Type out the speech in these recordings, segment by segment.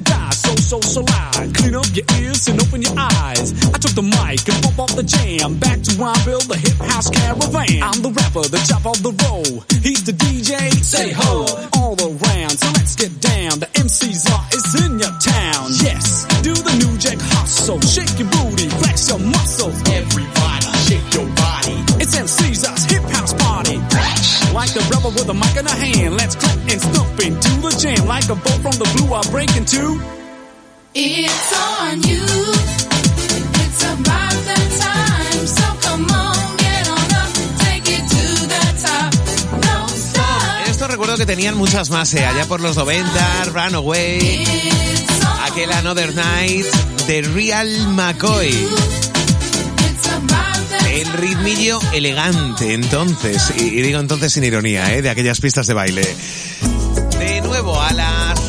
die. So loud. Clean up your ears and open your eyes. I took the mic and pump off the jam. Back to Wineville, the hip house caravan. I'm the rapper, the chop of the roll. He's the DJ, say ho, all around. So let's get down. The MC's is in your town. Yes, do the new jack hustle. Shake your booty, flex your muscles. Everybody, shake your body. It's MC's hip house party. Like a rebel with a mic in a hand. Let's clap and stomp into the jam. Like a bolt from the blue, I break into. It's on you. It's about that time. So come on, get on up, take it to the top. Don't stop. Esto recuerdo que tenían muchas más, allá por los 90, Runaway, aquel Another Night, The Real McCoy. El ritmillo elegante, entonces, y digo entonces sin ironía, de aquellas pistas de baile. De nuevo a las...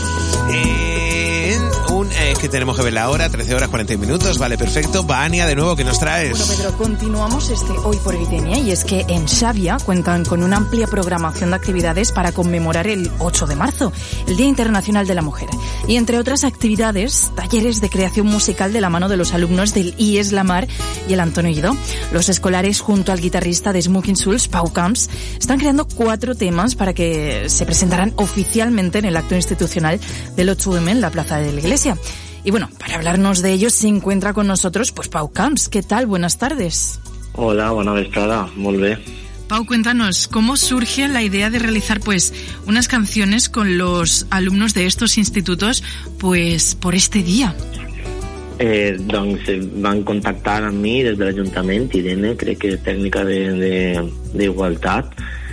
que tenemos que ver la hora, 13 horas 40 minutos, vale, perfecto. Vania, de nuevo, ¿qué nos traes? Bueno, Pedro, continuamos Hoy por Eritenia, y es que en Xavia cuentan con una amplia programación de actividades para conmemorar el 8 de marzo, el Día Internacional de la Mujer. Y entre otras actividades, talleres de creación musical de la mano de los alumnos del IES Lamar y el Antonio Guidó. Los escolares, junto al guitarrista de Smoking Souls, Pau Camps, están creando 4 temas para que se presentarán oficialmente en el acto institucional del 8M en la Plaza de la Iglesia. Y bueno, para hablarnos de ello se encuentra con nosotros pues Pau Camps. ¿Qué tal? Buenas tardes. Hola, bona vesprada, molt bé. Pau, cuéntanos, ¿cómo surge la idea de realizar pues unas canciones con los alumnos de estos institutos pues por este día? Doncs van contactar amb mi des de l'Ajuntament, Irene, crec que és tècnica d'igualtat,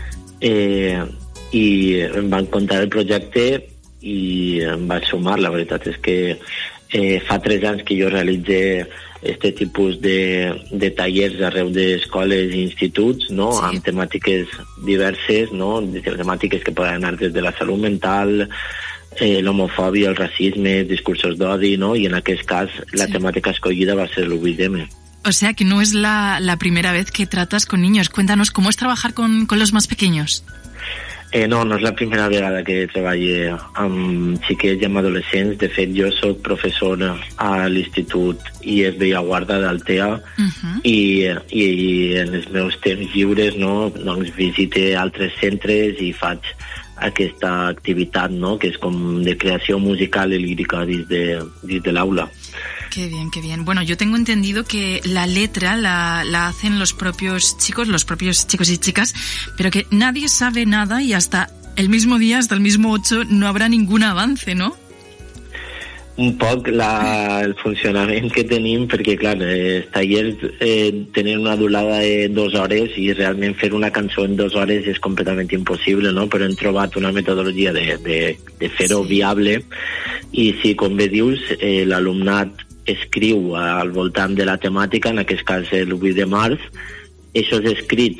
i em van contar el projecte i em vaig sumar. La veritat és que fa 3 anys que jo realitzo este tipus de tallers arreu d'escoles i instituts, no? Sí. Amb temàtiques diverses, no? Temàtiques que poden anar des de la salut mental, l'homofòbia, el racisme, discursos d'odi, no? I en aquest cas la temàtica escollida va ser el 8M. O sea que no es la primera vez que tratas con niños. Cuéntanos, ¿cómo es trabajar con los más pequeños? No és la primera vegada que treballo amb xiquets i amb adolescents. De fet, jo soc professor a l'Institut IES Bellaguarda d'Altea, i en els meus temps lliures, no, doncs visite altres centres i faig aquesta activitat, no, que és com de creació musical i lírica dins de l'aula. Qué bien, qué bien. Bueno, yo tengo entendido que la letra la hacen los propios chicos y chicas, pero que nadie sabe nada y hasta el mismo día, hasta el mismo 8, no habrá ningún avance, ¿no? Un poc el funcionament que tenim, perquè clar, els tallers tenen una durada de 2 hores i realment fer una cançó en 2 hores és completament impossible, no? Però hem trobat una metodologia de fer-ho viable, i sí, com bé dius, l'alumnat escriu al voltant de la temàtica, en aquest cas el 8 de març. Aquests escrits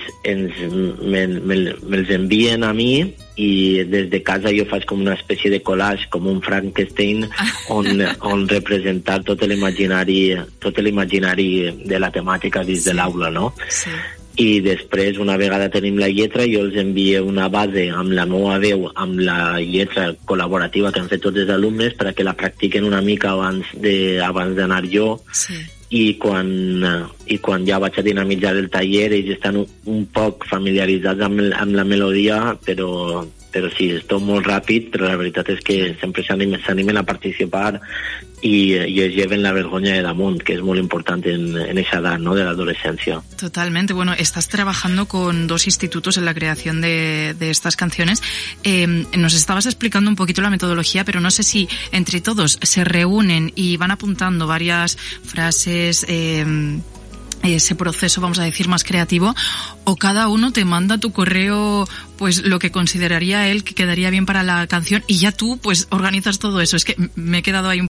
me'ls envien a mi i des de casa jo faig com una espècie de collage, com un Frankenstein, on representar tot l'imaginari de la temàtica dins de l'aula, no? Sí. I després, una vegada tenim la lletra, jo els envio una base amb la meva veu, amb la lletra col·laborativa que han fet tots els alumnes, perquè la practiquen una mica abans d'anar jo. Sí. I quan ja vaig a dinamitzar el taller, ells estan un poc familiaritzats amb la melodia, però sí, és tot molt ràpid, però la veritat és que sempre s'animen a participar y es lleven la vergüenza de damunt, que es muy importante en esa edad, ¿no?, de la adolescencia. Totalmente. Bueno, estás trabajando con 2 institutos en la creación de estas canciones. Nos estabas explicando un poquito la metodología, pero no sé si entre todos se reúnen y van apuntando varias frases, ese proceso, vamos a decir, más creativo, o cada uno te manda a tu correo pues lo que consideraría él que quedaría bien para la canción y ya tú pues organizas todo eso. Es que me he quedado ahí